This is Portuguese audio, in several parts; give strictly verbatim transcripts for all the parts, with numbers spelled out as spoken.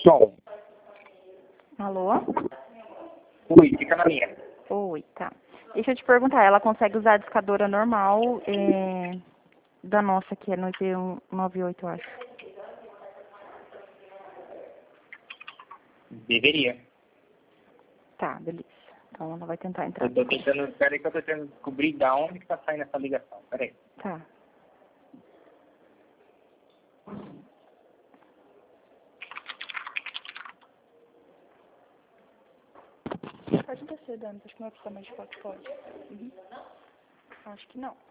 Som. Alô? Ui, fica na minha. Oi, tá. Deixa eu te perguntar, ela consegue usar a discadora normal é, da nossa, que é no I P cento e noventa e oito, eu acho. Deveria. Tá, beleza. Então ela vai tentar entrar. Eu tô tentando, peraí que eu tô tentando descobrir da onde que tá saindo essa ligação. Peraí. Tá. Pode descer, Dani. Acho que não vai precisar mais de foto, pode. Uhum. Acho que não.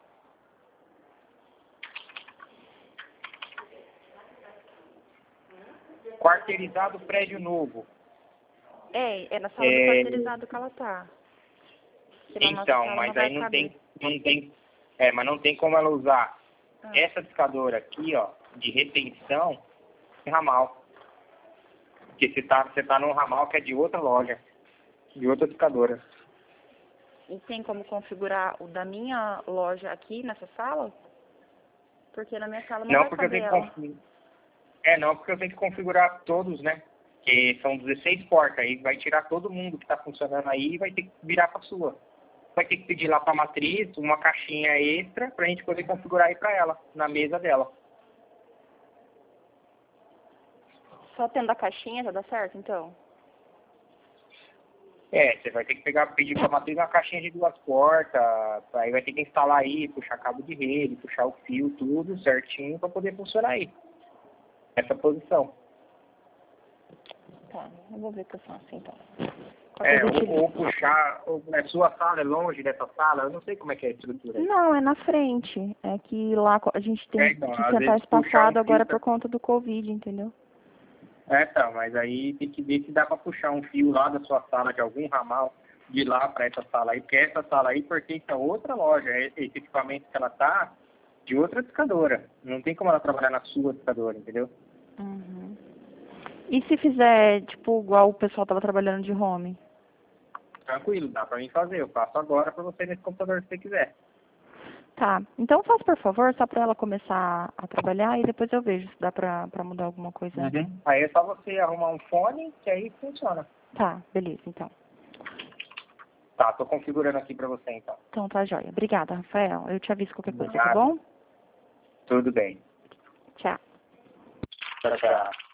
Quarteirizado prédio novo. É, é na sala É, do quarteirizado que ela tá. Que na nossa Então, sala mas não vai aí não caber. tem, não tem, é, mas não tem como ela usar Ah. essa discadora aqui, ó, de retenção em ramal. Porque você tá, você tá num ramal que é de outra loja, de outra discadora. E tem como configurar o da minha loja aqui nessa sala? Porque na minha sala não, Não, vai porque eu caber tenho que ela. configurar. É, não, porque eu tenho que configurar todos, né? Que são dezesseis portas, aí vai tirar todo mundo que tá funcionando aí e vai ter que virar pra sua. Vai ter que pedir lá pra matriz uma caixinha extra pra gente poder configurar aí pra ela, na mesa dela. Só tendo a caixinha já dá certo, então? É, você vai ter que pegar, pedir pra matriz uma caixinha de duas portas, aí vai ter que instalar aí, puxar cabo de rede, puxar o fio, tudo certinho pra poder funcionar aí. Essa posição. Tá, eu vou ver que eu faço então. É, ou, ou puxar, ou, a sua sala é longe dessa sala, eu não sei como é que é a estrutura aí. Não, é na frente. É que lá a gente tem É, então, que às sentar vezes puxar espaçado um fio agora pra... por conta do Covid, entendeu? É, tá, mas aí tem que ver se dá pra puxar um fio lá da sua sala, de algum ramal, de lá pra essa sala aí, porque essa sala aí pertence a outra loja, esse equipamento que ela tá, de outra discadora. Não tem como ela trabalhar na sua discadora, entendeu? Uhum. E se fizer, tipo, igual o pessoal tava trabalhando de home? Tranquilo, dá pra mim fazer. Eu faço agora pra você nesse computador se você quiser. Tá, então faz por favor, só pra ela começar a trabalhar e depois eu vejo se dá pra, pra mudar alguma coisa. Uhum. Aí é só você arrumar um fone que aí funciona. Tá, beleza, então. Tá, tô configurando aqui pra você então. Então tá jóia. Obrigada, Rafael. Eu te aviso qualquer coisa, tá Obrigado. bom? Tudo bem. Tchau. Tchau, tchau.